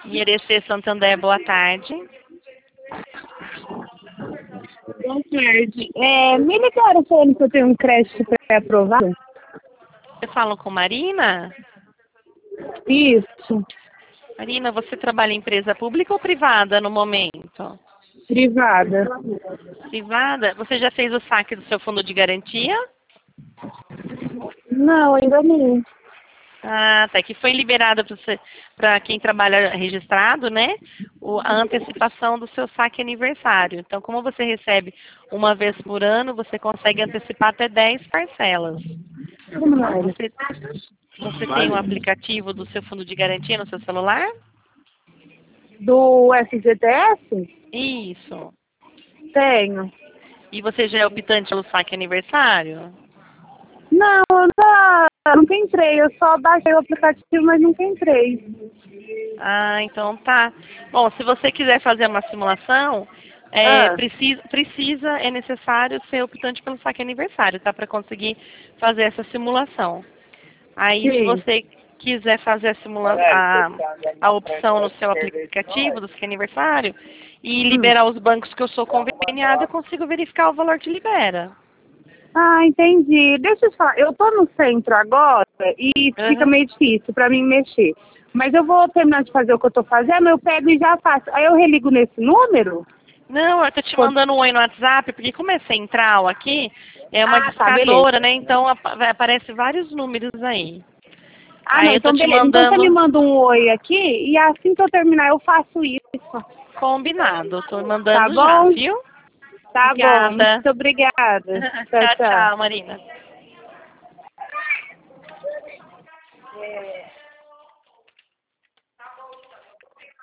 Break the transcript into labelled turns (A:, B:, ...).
A: IRC Santander, boa tarde.
B: Boa tarde. Me ligaram falando que eu tenho um crédito pré-aprovado?
A: Eu falo com Marina?
B: Isso,
A: Marina, você trabalha em empresa pública ou privada no momento?
B: privada.
A: Privada? Você já fez o saque do seu fundo de garantia?
B: Não, ainda não.
A: Ah, tá. Que foi liberada para quem trabalha registrado, né? A antecipação do seu saque aniversário. Então, como você recebe uma vez por ano, você consegue antecipar até 10 parcelas. Você tem o aplicativo do seu fundo de garantia no seu celular?
B: Do FGTS?
A: Isso.
B: Tenho.
A: E você já é optante pelo saque aniversário?
B: Não, eu nunca entrei. Eu só baixei o aplicativo, mas nunca entrei.
A: Ah, então tá. Bom, se você quiser fazer uma simulação,
B: Ah,
A: é necessário ser optante pelo saque aniversário, tá? Para conseguir fazer essa simulação. Aí, se
B: sim.
A: você quiser fazer a opção no seu aplicativo do saque aniversário e liberar os bancos que eu sou conveniada, eu consigo verificar o valor que libera.
B: Ah, entendi. Deixa eu te falar. Eu tô no centro agora e fica
A: Aham.
B: meio difícil pra mim mexer. Mas eu vou terminar de fazer o que eu tô fazendo, eu pego e já faço. Aí eu religo nesse número?
A: Não, eu tô te mandando um oi no WhatsApp, porque como é central aqui, é uma
B: Ah, tá, beleza.
A: discadora, né? Então aparece vários números aí.
B: Ah, não,
A: Aí eu tô
B: então
A: te
B: beleza. Então você me
A: mandando
B: manda um oi aqui e assim que eu terminar eu faço isso.
A: combinado. Tô
B: Tá
A: mandando já,
B: bom?
A: viu?
B: Tá bom.
A: Obrigada.
B: Muito obrigada. Tchau,
A: Tchau,
B: tchau.
A: tchau, Marina.